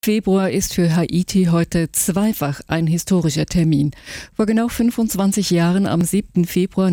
Februar ist für Haiti heute zweifach ein historischer Termin. Vor genau 25 Jahren, am 7. Februar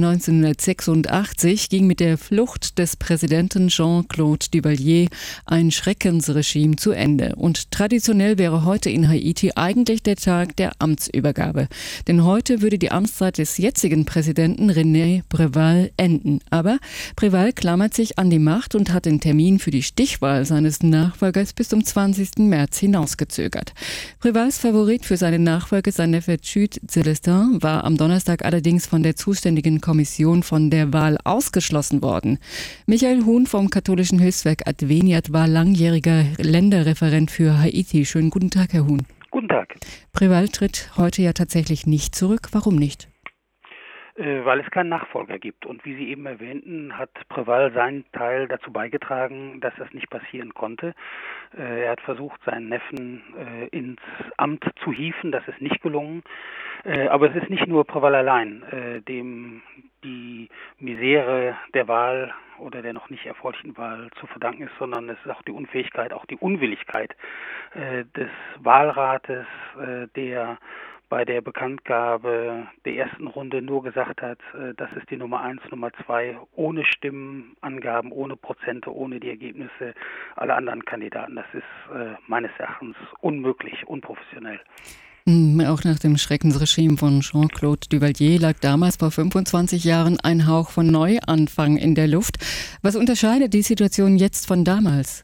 1986, ging mit der Flucht des Präsidenten Jean-Claude Duvalier ein Schreckensregime zu Ende. Und traditionell wäre heute in Haiti eigentlich der Tag der Amtsübergabe. Denn heute würde die Amtszeit des jetzigen Präsidenten René Préval enden. Aber Préval klammert sich an die Macht und hat den Termin für die Stichwahl seines Nachfolgers bis zum 20. März hinausgezögert. Prévals Favorit für seinen Nachfolger, sein Neffe Jude Celestin, war am Donnerstag allerdings von der zuständigen Kommission von der Wahl ausgeschlossen worden. Michael Huhn vom katholischen Hilfswerk Adveniat war langjähriger Länderreferent für Haiti. Schönen guten Tag, Herr Huhn. Guten Tag. Préval tritt heute ja tatsächlich nicht zurück. Warum nicht? Weil es keinen Nachfolger gibt. Und wie Sie eben erwähnten, hat Préval seinen Teil dazu beigetragen, dass das nicht passieren konnte. Er hat versucht, seinen Neffen ins Amt zu hieven. Das ist nicht gelungen. Aber es ist nicht nur Préval allein, dem die Misere der Wahl oder der noch nicht erfolgten Wahl zu verdanken ist, sondern es ist auch die Unfähigkeit, auch die Unwilligkeit des Wahlrates, der bei der Bekanntgabe der ersten Runde nur gesagt hat, das ist die Nummer 1, Nummer 2, ohne Stimmenangaben, ohne Prozente, ohne die Ergebnisse aller anderen Kandidaten. Das ist meines Erachtens unmöglich, unprofessionell. Auch nach dem Schreckensregime von Jean-Claude Duvalier lag damals vor 25 Jahren ein Hauch von Neuanfang in der Luft. Was unterscheidet die Situation jetzt von damals?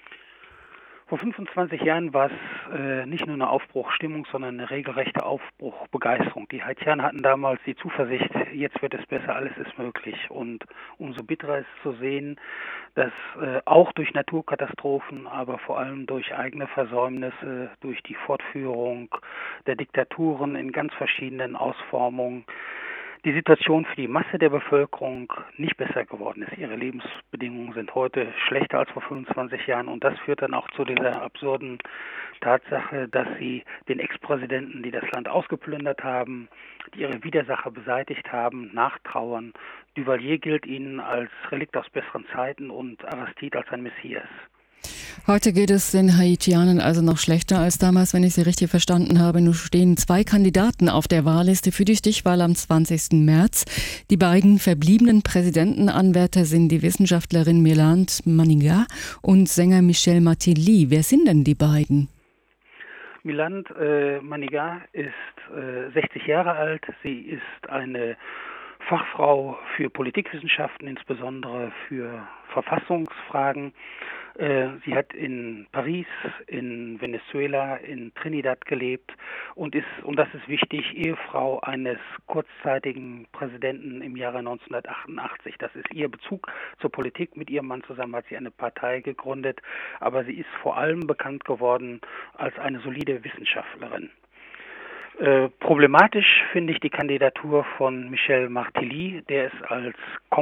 Vor 25 Jahren war es nicht nur eine Aufbruchstimmung, sondern eine regelrechte Aufbruchbegeisterung. Die Haitianer hatten damals die Zuversicht, jetzt wird es besser, alles ist möglich. Und umso bitterer ist zu sehen, dass auch durch Naturkatastrophen, aber vor allem durch eigene Versäumnisse, durch die Fortführung der Diktaturen in ganz verschiedenen Ausformungen, die Situation für die Masse der Bevölkerung nicht besser geworden ist. Ihre Lebensbedingungen sind heute schlechter als vor 25 Jahren und das führt dann auch zu dieser absurden Tatsache, dass sie den Ex-Präsidenten, die das Land ausgeplündert haben, die ihre Widersacher beseitigt haben, nachtrauern. Duvalier gilt ihnen als Relikt aus besseren Zeiten und Aristide als ein Messias. Heute geht es den Haitianern also noch schlechter als damals, wenn ich Sie richtig verstanden habe. Nun stehen 2 Kandidaten auf der Wahlliste für die Stichwahl am 20. März. Die beiden verbliebenen Präsidentenanwärter sind die Wissenschaftlerin Mélande Manigat und Sänger Michel Martelly. Wer sind denn die beiden? Mélande Manigat ist 60 Jahre alt. Sie ist eine Fachfrau für Politikwissenschaften, insbesondere für Verfassungsfragen. Sie hat in Paris, in Venezuela, in Trinidad gelebt und ist, und das ist wichtig, Ehefrau eines kurzzeitigen Präsidenten im Jahre 1988. Das ist ihr Bezug zur Politik. Mit ihrem Mann zusammen hat sie eine Partei gegründet, aber sie ist vor allem bekannt geworden als eine solide Wissenschaftlerin. Problematisch finde ich die Kandidatur von Michel Martelly, der ist als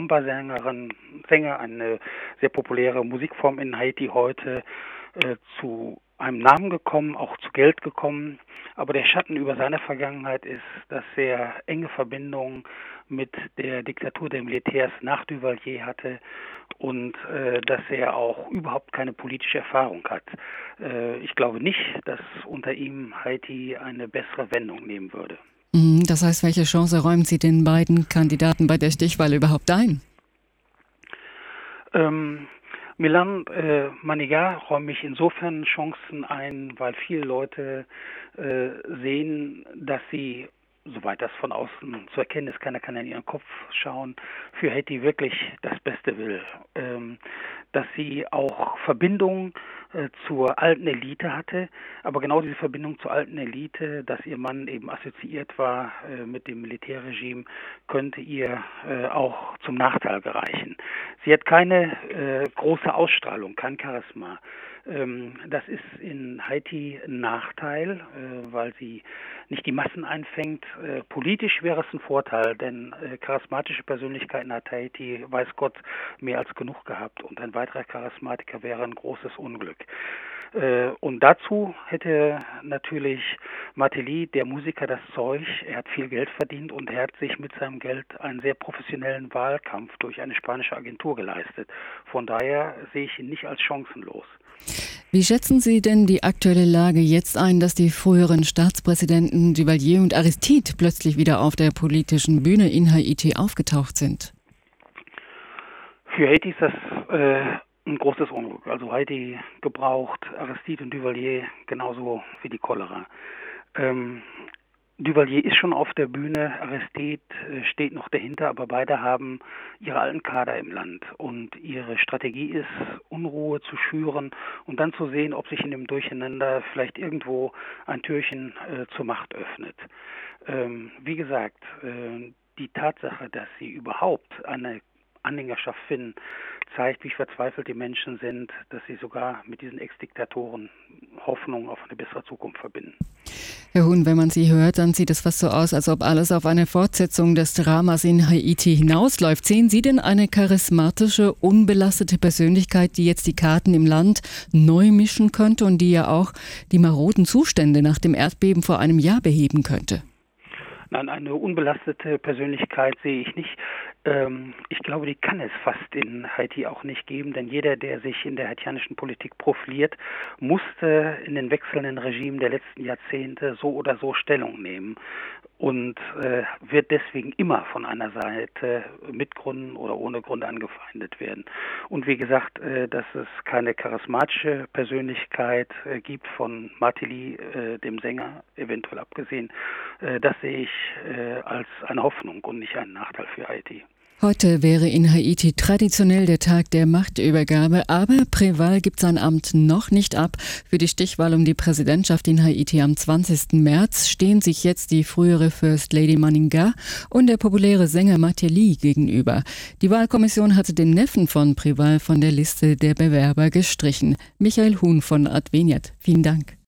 Sänger, eine sehr populäre Musikform in Haiti heute, zu einem Namen gekommen, auch zu Geld gekommen. Aber der Schatten über seine Vergangenheit ist, dass er enge Verbindungen mit der Diktatur der Militärs nach Duvalier hatte und dass er auch überhaupt keine politische Erfahrung hat. Ich glaube nicht, dass unter ihm Haiti eine bessere Wendung nehmen würde. Das heißt, welche Chance räumen Sie den beiden Kandidaten bei der Stichwahl überhaupt ein? Mélande Manigat räume ich insofern Chancen ein, weil viele Leute sehen, dass sie, soweit das von außen zu erkennen ist, keiner kann in ihren Kopf schauen, für Haiti wirklich das Beste will. Dass sie auch Verbindungen zur alten Elite hatte, aber genau diese Verbindung zur alten Elite, dass ihr Mann eben assoziiert war mit dem Militärregime, könnte ihr auch zum Nachteil gereichen. Sie hat keine große Ausstrahlung, kein Charisma. Das ist in Haiti ein Nachteil, weil sie nicht die Massen einfängt. Politisch wäre es ein Vorteil, denn charismatische Persönlichkeiten hat Haiti, weiß Gott, mehr als genug gehabt. Und ein weiterer Charismatiker wäre ein großes Unglück. Und dazu hätte natürlich Martelly, der Musiker, das Zeug. Er hat viel Geld verdient und er hat sich mit seinem Geld einen sehr professionellen Wahlkampf durch eine spanische Agentur geleistet. Von daher sehe ich ihn nicht als chancenlos. Wie schätzen Sie denn die aktuelle Lage jetzt ein, dass die früheren Staatspräsidenten Duvalier und Aristide plötzlich wieder auf der politischen Bühne in Haiti aufgetaucht sind? Für Haiti ist das ein großes Unglück. Also Haiti gebraucht Aristide und Duvalier genauso wie die Cholera. Duvalier ist schon auf der Bühne, Aristide steht noch dahinter, aber beide haben ihre alten Kader im Land und ihre Strategie ist, Unruhe zu schüren und dann zu sehen, ob sich in dem Durcheinander vielleicht irgendwo ein Türchen zur Macht öffnet. Wie gesagt, die Tatsache, dass sie überhaupt eine Anhängerschaft finden, zeigt, wie verzweifelt die Menschen sind, dass sie sogar mit diesen Ex-Diktatoren Hoffnung auf eine bessere Zukunft verbinden. Herr Huhn, wenn man Sie hört, dann sieht es fast so aus, als ob alles auf eine Fortsetzung des Dramas in Haiti hinausläuft. Sehen Sie denn eine charismatische, unbelastete Persönlichkeit, die jetzt die Karten im Land neu mischen könnte und die ja auch die maroden Zustände nach dem Erdbeben vor einem Jahr beheben könnte? Nein, eine unbelastete Persönlichkeit sehe ich nicht. Ich glaube, die kann es fast in Haiti auch nicht geben, denn jeder, der sich in der haitianischen Politik profiliert, musste in den wechselnden Regimen der letzten Jahrzehnte so oder so Stellung nehmen und wird deswegen immer von einer Seite mit Gründen oder ohne Grund angefeindet werden. Und wie gesagt, dass es keine charismatische Persönlichkeit gibt, von Martelly, dem Sänger, eventuell abgesehen, das sehe ich als eine Hoffnung und nicht einen Nachteil für Haiti. Heute wäre in Haiti traditionell der Tag der Machtübergabe, aber Préval gibt sein Amt noch nicht ab. Für die Stichwahl um die Präsidentschaft in Haiti am 20. März stehen sich jetzt die frühere First Lady Maninga und der populäre Sänger Martelly gegenüber. Die Wahlkommission hatte den Neffen von Préval von der Liste der Bewerber gestrichen. Michael Huhn von Adveniat. Vielen Dank.